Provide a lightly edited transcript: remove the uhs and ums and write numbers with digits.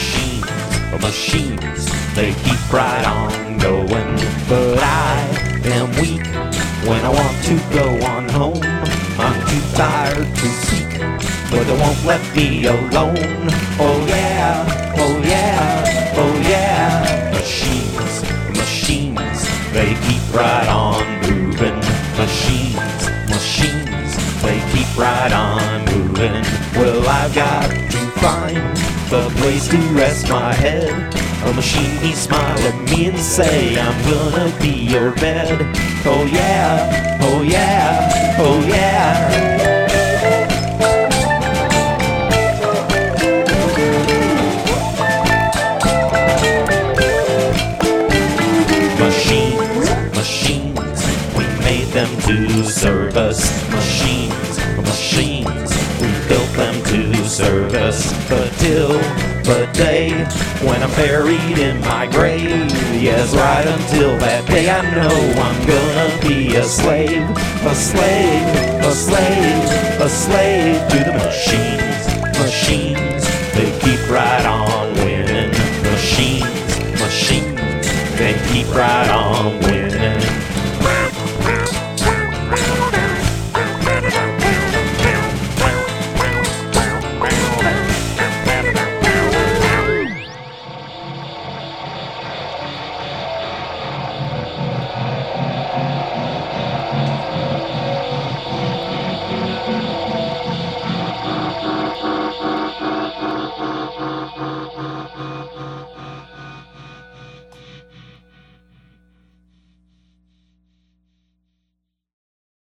machines, they keep right on going. But I am weak when I want to go on home. I'm too tired to seek, but they won't let me alone. Oh yeah, oh yeah, oh yeah. Machines, they keep right on moving. Machines, they keep right on moving. Well, I've got to find the place to rest my head. A machine, he smile at me and say, I'm gonna be your bed. Oh yeah, oh yeah, oh yeah. Machines, we made them to serve us. Machines, we built them to serve us. But till the day when I'm buried in my grave, yes, right until that day I know I'm gonna be a slave to the machines.